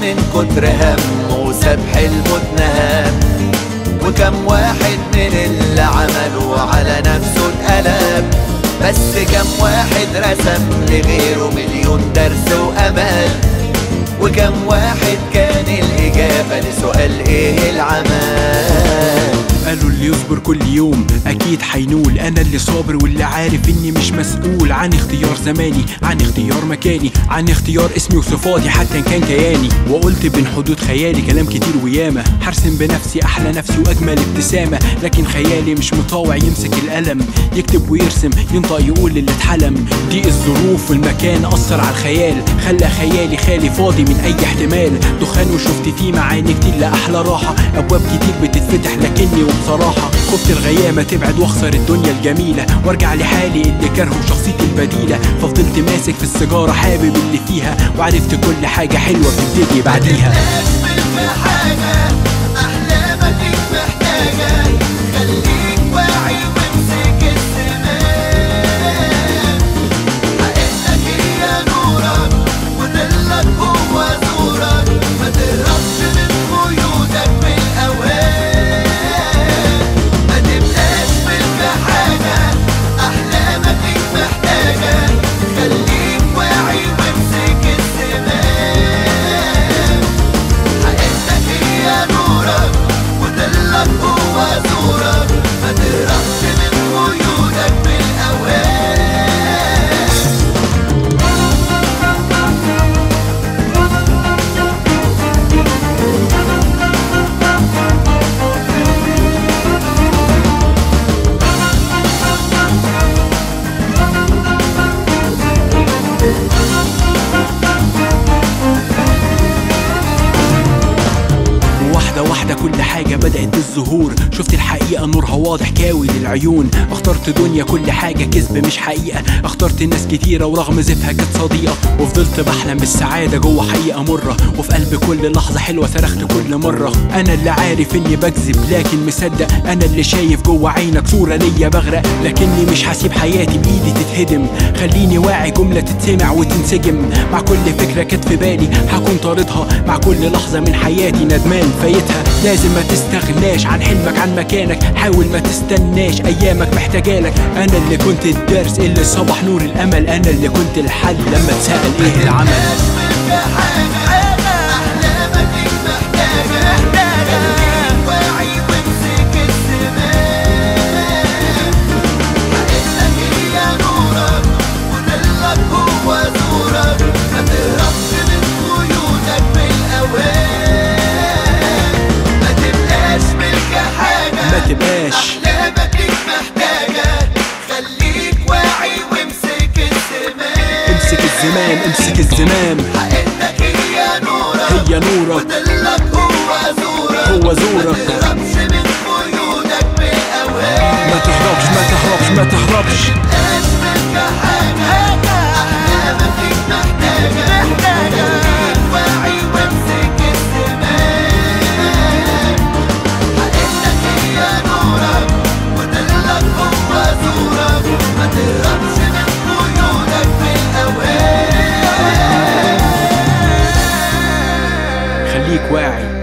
من كتر همه ساب حلمه اتنهب، وكم واحد من اللي عملوا على نفسه اتقلب، بس كم واحد رسم لغيره مليون درس وأمل، وكم واحد كان الإجابة لسؤال إيه العمل. قالوا اللي يصبر كل يوم أكيد حينول، أنا اللي صابر واللي عارف إني مش مسؤول عن اختيار زماني، عن اختيار مكاني، عن اختيار اسمي وصفاتي حتى إن كان كياني. وقلت بين حدود خيالي كلام كتير وياما، حرسم بنفسي أحلى نفسي وأجمل ابتسامة، لكن خيالي مش مطاوع يمسك القلم، يكتب ويرسم ينطق يقول اللي اتحلم. دي الظروف والمكان أثر على الخيال، خلى خيالي خالي فاضي من أي احتمال. دخان وشفت فيه معاني كتير لأحلى راحة، أبواب كتير بتتفتح لكني بصراحة خفت الغيامة تبعد واخسر الدنيا الجميلة، وارجع لحالي اللي كرهه شخصيتي البديلة. ففضلت ماسك في السيجارة حابب اللي فيها، وعرفت كل حاجة حلوة بتبتدي بعديها. واحدة كل حاجة بدأت بالظهور، شفت الحقيقة نورها واضح كاوي للعيون. اخترت دنيا كل حاجة كذب مش حقيقة، اخترت ناس كتيرة ورغم زفها كانت صديقة. وفضلت بحلم بالسعادة جوه حقيقة مرة، وفي قلب كل لحظة حلوة صرخت كل مرة. انا اللي عارف اني بكذب لكن مصدق، انا اللي شايف جوه عينك صورة ليا بغرق، لكني مش هسيب حياتي بايدي تتهدم. خليني واعي جملة تتسمع وتنسجم، مع كل فكرة كانت في بالي هكون طاردها، مع كل لحظة من حياتي ندمان فايتها. لازم ما تستغناش عن حلمك عن مكانك، حاول ما تستناش ايامك محتاجالك. انا اللي كنت الدرس اللي صبح نور الامل، انا اللي كنت الحل لما اتسأل ايه العمل. أحلامك محتاجة، خليك واعي وامسك الزمام. امسك الزمام امسك الزمام، حقيقتك هي نورك، هي نورك، وضلك هو زورك. ما تهربش من قيودك بالأوهام، ما تهربش ما تهربش ما تهربش. متبقاش منك حاجة، أحلامك محتاجة، خليك واعي وامسك الزمام. حقيقتك هي نورك، وضلك هو زورك. ما تهربش من قيودك بالأوهام، خليك واعي.